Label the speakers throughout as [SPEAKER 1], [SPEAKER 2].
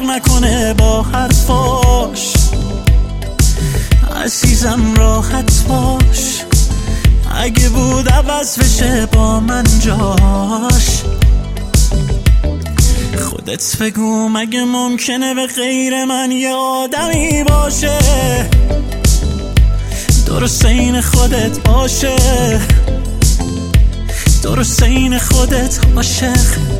[SPEAKER 1] نکنه با حرفاش. عزیزم راحت باش، اگه بود عوض بشه با من جاش. خودت بگو مگه ممکنه به غیر من یه آدمی باشه درست این خودت باشه، درست این خودت عاشق.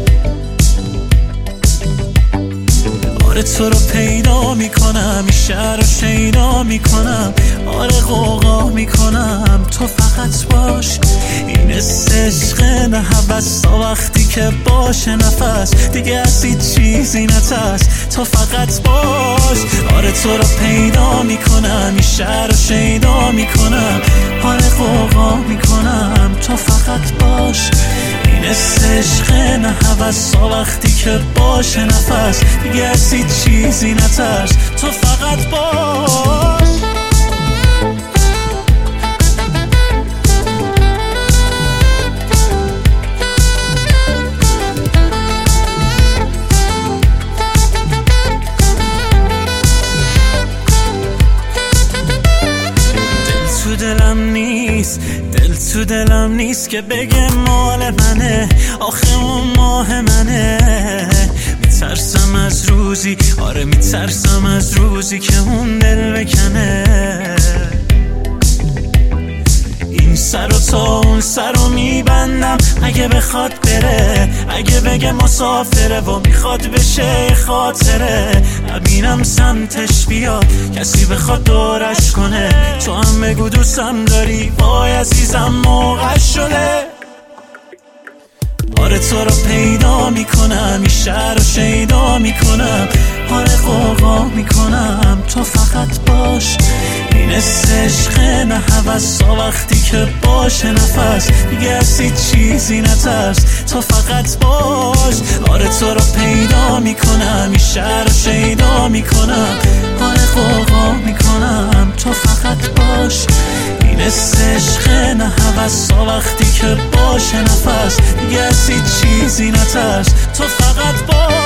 [SPEAKER 1] آره تو رو پیدا میکنم، این شهر رو شیدا میکنم، آره غوغا میکنم، تو فقط باش. این عشق نه هوس تا وقتی که باشه نفس دیگه از هیچ چیزی نترس، تو فقط باش. آره تو رو پیدا میکنم، این شهر رو شیدا میکنم، آره غوغا میکنم، تو فقط باش. این عشق نه هوس تا وقتی که باشه نفس دیگه از هیچ چیزی نترس، تو فقط باش. دل تو دلم نیست که بگه مال منه، آخه اون ماه منه. میترسم از روزی، آره میترسم از روزی که اون دل بکنه. این سر و تا اون سر رو میبندم اگه بخواد بره، اگه بگه مسافره و میخواد بشه خاطره. نبینم سمتش بیاد کسی بخواد دورش کنه، تو هم بگو دوستم داری، وای عزیزم موقع شده. آره تو رو پیدا میکنم، این شهر رو شیدا میکنم، آره غوغا میکنم، تو فقط باش. این عشق نه هوس تا وقتی که باشه نفس دیگه از هیچ چیزی نترس، تو فقط باش. آره تو رو پیدا میکنم، این شهر رو شیدا میکنم، آره غوغا میکنم، تو فقط باش. این عشق نه هوس تا وقتی که باشه نفس دیگه از هیچ چیزی نترس، تو فقط باش.